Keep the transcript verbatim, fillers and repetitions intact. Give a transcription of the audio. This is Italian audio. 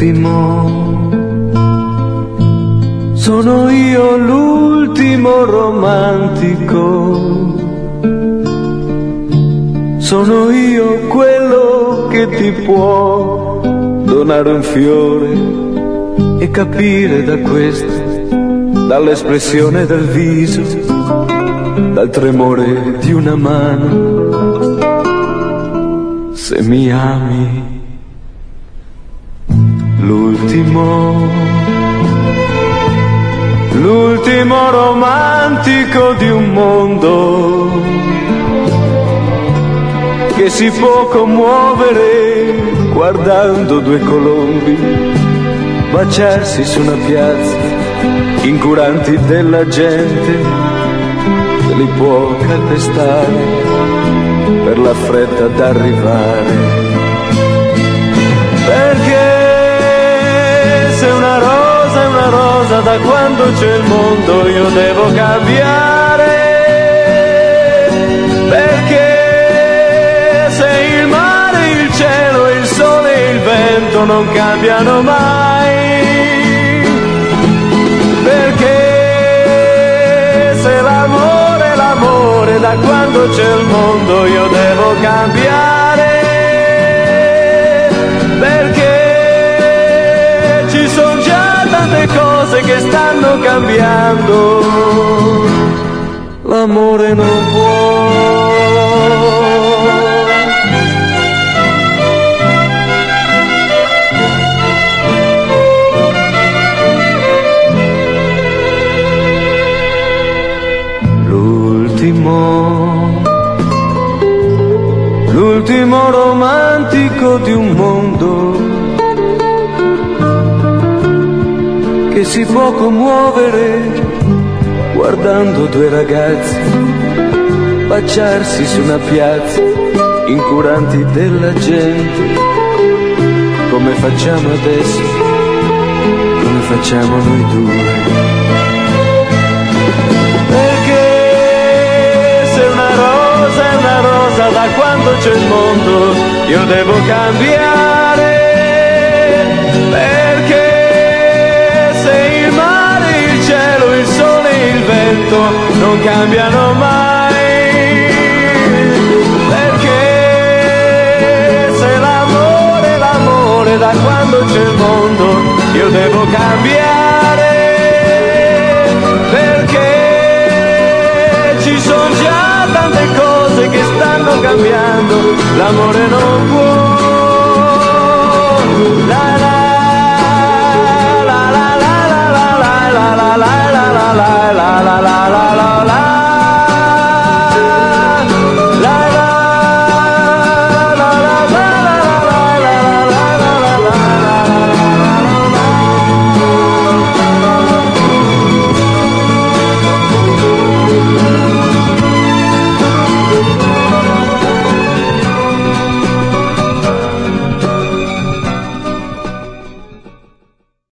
l'ultimo, sono io l'ultimo romantico, sono io quello che ti può donare un fiore e capire da questo, dall'espressione del viso, dal tremore di una mano, se mi ami. L'ultimo, l'ultimo romantico di un mondo che si può commuovere guardando due colombi baciarsi su una piazza, incuranti della gente, se li può calpestare per la fretta d'arrivare. Perché se una rosa è una rosa, da quando c'è il mondo io devo cambiare. Perché se il mare, il cielo, il sole e il vento non cambiano mai. Perché se l'amore è l'amore, da quando c'è il mondo io devo cambiare. Perché ci sono già tante cose che stanno cambiando, l'amore non può. L'ultimo, l'ultimo romantico di un mondo che si può commuovere guardando due ragazzi baciarsi su una piazza, incuranti della gente, come facciamo adesso, come facciamo noi due. Perché se una rosa è una rosa, da quando c'è il mondo io devo cambiare. Perché se il mare, il cielo, il sole e il vento non cambiano mai. Perché se l'amore è l'amore, da quando c'è il mondo io devo cambiare. Perché ci sono già tante cose che stanno cambiando, l'amore non può.